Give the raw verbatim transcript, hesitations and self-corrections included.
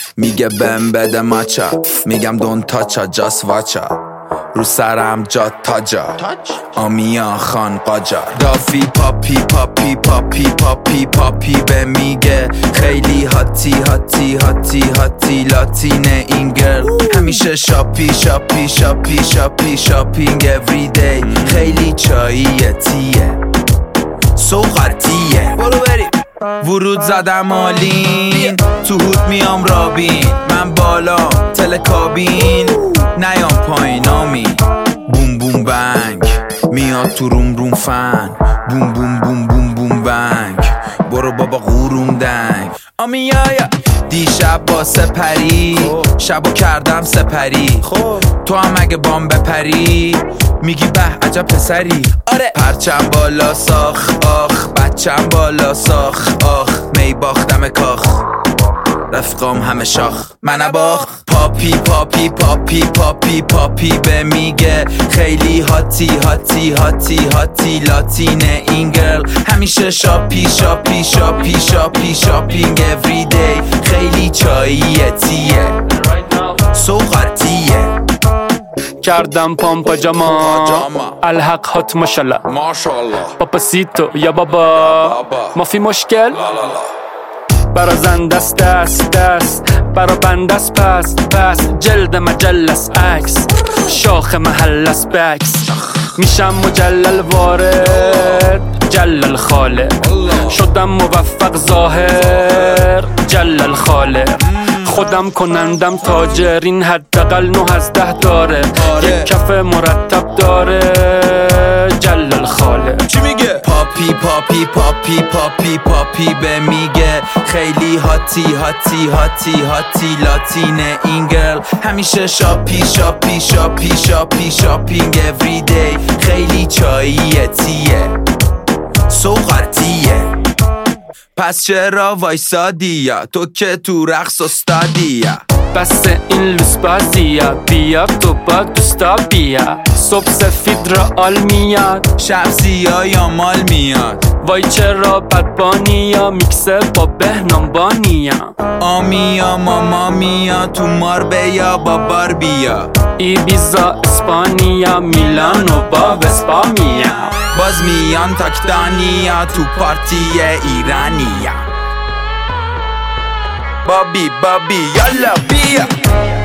میگه بهم بده ماچا، میگم دون تاچا جاس واچا، رو سرم جا تاجا آمیا خان قاجار. دافی پاپی پاپی پاپی پاپی پاپی به میگه خیلی هاتی هاتی هاتی هاتی لاتین این گرل. همیشه شاپی شاپی شاپی شاپی شاپینگ everyday. خیلی چاییه تیه سوغرتیه. برو بریم. ورود زدم آلین تو هود میام رابین. من بالا تلکابین نیام پایینامی. بوم بوم بنگ میاد تو روم روم فن. بوم بوم بوم بوم بوم بنگ برو بابا غورون دنگ. آمیایا دیشب با سپری شبو کردم سپری. تو هم اگه بام بپری میگی به عجب پسری. آره پرچم بالا ساخ آخ بچم بالا ساخ آخ. می باختم کاخ رفقام همه شاخ من باخ. پاپی پاپی پاپی پاپی پاپی به میگه خیلی هاتی هاتی هاتی هاتی لاتین این گرل. همیشه شاپی شاپی شاپی شاپی شاپینگ everyday. خیلی چاییه تیه سوغرتیه. کردم پامپا جاما الحق هات ماشالله پاپاسیتو یا بابا ما فی مشکل. برا زن دست دست دست برا بندست پس پس. جلد مجلس عکس شاخ محلس بکس. میشم مجلل وارد جلل خالق. شدم موفق ظاهر جلل خالق. خودم کنندم تاجر این حداقل نه از ده داره. یک کف مرتب داره جلل خالق. چی میگه؟ پاپی پاپی پاپی پاپی پاپی به میگه خیلی هاتی هاتی هاتی هاتی لاتین این گرل. همیشه شاپی شاپی شاپی شاپی شاپینگ everyday. خیلی چاییه تیه سوغرتیه. پس چرا وایسادیا تو که تو رقص استادیا. بس این لوس بازیا بیا تو با دوستا بیا. صبح سفید را آل میاد شب سیا یا مال میاد. وای چرا بدبانیا میکسه با بهنام بانیا. آمیا ماما میا تو ماربیا با باربیا. ایبیزا اسپانیا میلانو با وسپامیا. باز میان تاکتانیا تو پارتی ایرانیا. بابی بابی یالا بیا.